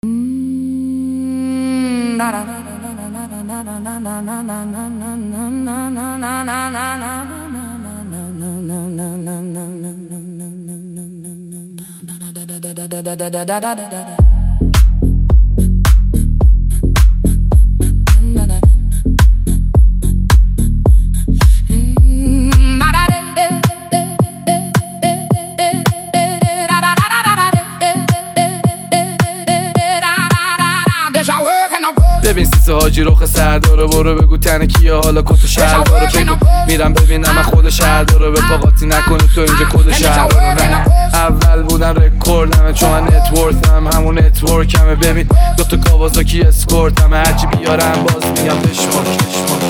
ببین سیسه حاجی رخ سردارو، برو بگو تنه کیه حالا کت شلوارو، بگو میرم ببینم من خود شهردارو، به پاقاتی نکنه تو اینجا کد شهردارو. اول بودن رکوردمه چون من نتورکم، همون نتورکمه. ببین دوتا کاوازاکی اسکورتمه، هرچی بیارم باز میگم بشمار.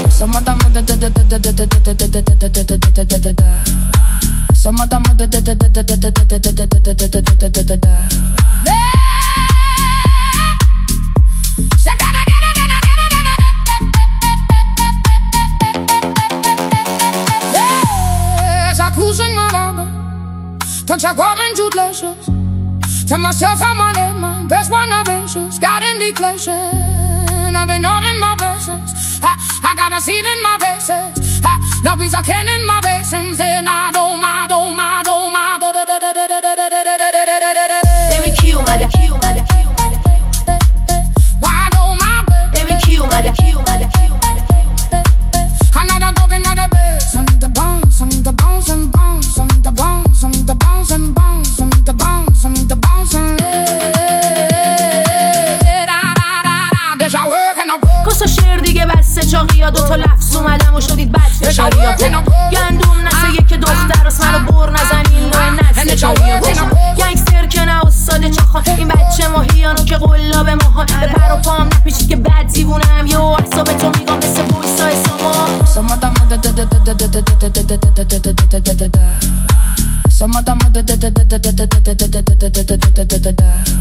Cruising around, touch I walk into places. Tell myself I'm on it, my best one of aces. Got indication, I've been all in my blessings. I got a seed in my faces. No peace I can in my basins. And I don't. Baby Q, mother Q, mother Q, mother Q. Why don't my baby Q, mother Q, mother Q, mother Q. Another dog, another bass. On the bounce, on the bounce and bounce, on the bounce, on the bounce and bounce, on the bounce, on the bounce and there's a work and a work. کسا شعر دیگه بسته چاقیا، دوتا لفظ اومدم و شدید بد فشاریا. گندوم نسه یک دختر از منو بر نزنین نوع نسل چاقیا. گنگستر که نه استاد چاخان، این بچه ماهیانو که قلاب ماهان. به پر و پام نپیچید که بد دیوونم، یه احساب تو میگم مثل بویسای سامان. Some of them